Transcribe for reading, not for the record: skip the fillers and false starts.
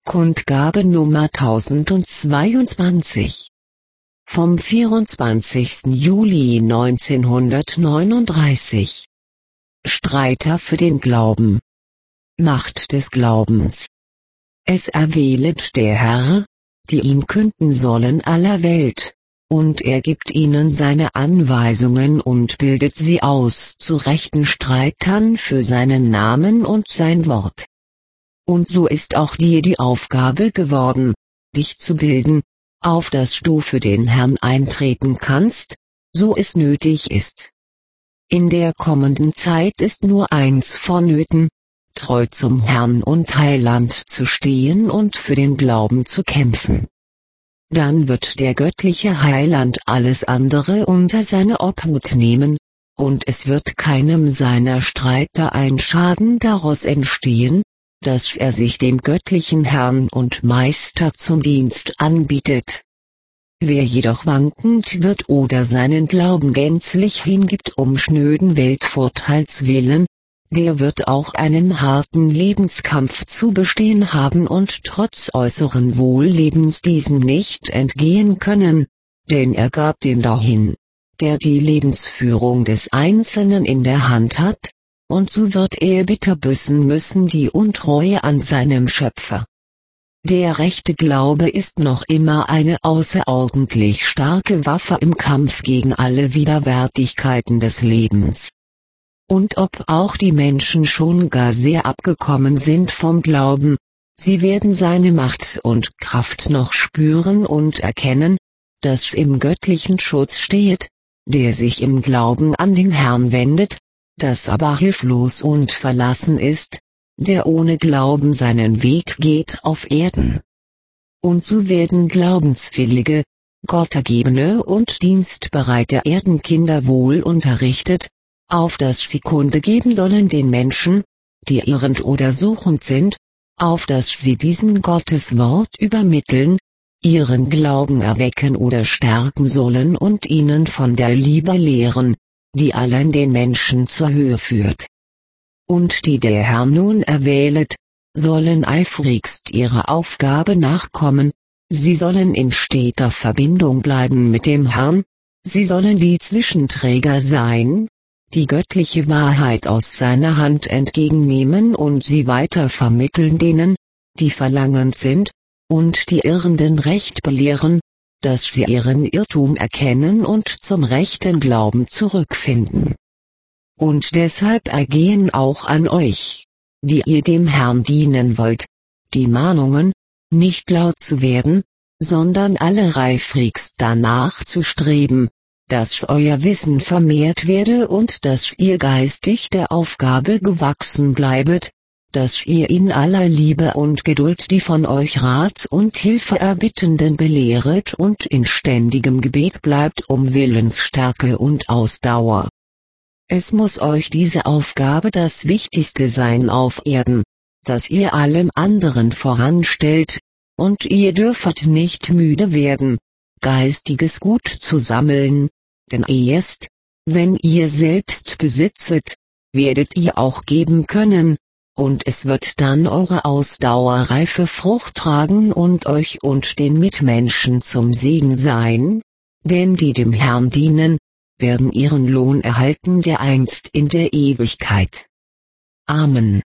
Kundgabe Nummer 1022 vom 24. Juli 1939. Streiter für den Glauben. Macht des Glaubens. Es erwählet der Herr, die ihn künden sollen aller Welt, und er gibt ihnen seine Anweisungen und bildet sie aus zu rechten Streitern für seinen Namen und sein Wort. Und so ist auch dir die Aufgabe geworden, dich zu bilden, auf dass du für den Herrn eintreten kannst, so es nötig ist. In der kommenden Zeit ist nur eins vonnöten, treu zum Herrn und Heiland zu stehen und für den Glauben zu kämpfen. Dann wird der göttliche Heiland alles andere unter seine Obhut nehmen, und es wird keinem seiner Streiter ein Schaden daraus entstehen, dass er sich dem göttlichen Herrn und Meister zum Dienst anbietet. Wer jedoch wankend wird oder seinen Glauben gänzlich hingibt um schnöden Weltvorteils willen, der wird auch einen harten Lebenskampf zu bestehen haben und trotz äußeren Wohllebens diesem nicht entgehen können, denn er gab dem dahin, der die Lebensführung des Einzelnen in der Hand hat, und so wird er bitter büßen müssen die Untreue an seinem Schöpfer. Der rechte Glaube ist noch immer eine außerordentlich starke Waffe im Kampf gegen alle Widerwärtigkeiten des Lebens. Und ob auch die Menschen schon gar sehr abgekommen sind vom Glauben, sie werden seine Macht und Kraft noch spüren und erkennen, dass im göttlichen Schutz steht, der sich im Glauben an den Herrn wendet, das aber hilflos und verlassen ist, der ohne Glauben seinen Weg geht auf Erden. Und so werden glaubenswillige, gottergebene und dienstbereite Erdenkinder wohl unterrichtet, auf dass sie Kunde geben sollen den Menschen, die irrend oder suchend sind, auf dass sie diesen Gottes Wort übermitteln, ihren Glauben erwecken oder stärken sollen und ihnen von der Liebe lehren, die allein den Menschen zur Höhe führt. Und die der Herr nun erwählet, sollen eifrigst ihrer Aufgabe nachkommen, sie sollen in steter Verbindung bleiben mit dem Herrn, sie sollen die Zwischenträger sein, die göttliche Wahrheit aus seiner Hand entgegennehmen und sie weiter vermitteln denen, die verlangend sind, und die Irrenden recht belehren, dass sie ihren Irrtum erkennen und zum rechten Glauben zurückfinden. Und deshalb ergehen auch an euch, die ihr dem Herrn dienen wollt, die Mahnungen, nicht laut zu werden, sondern alle eifrigst danach zu streben, dass euer Wissen vermehrt werde und dass ihr geistig der Aufgabe gewachsen bleibet, dass ihr in aller Liebe und Geduld die von euch Rat und Hilfe erbittenden belehret und in ständigem Gebet bleibt um Willensstärke und Ausdauer. Es muss euch diese Aufgabe das Wichtigste sein auf Erden, dass ihr allem anderen voranstellt, und ihr dürfet nicht müde werden, geistiges Gut zu sammeln, denn erst, wenn ihr selbst besitzet, werdet ihr auch geben können, und es wird dann eure Ausdauer reife Frucht tragen und euch und den Mitmenschen zum Segen sein, denn die dem Herrn dienen, werden ihren Lohn erhalten dereinst in der Ewigkeit. Amen.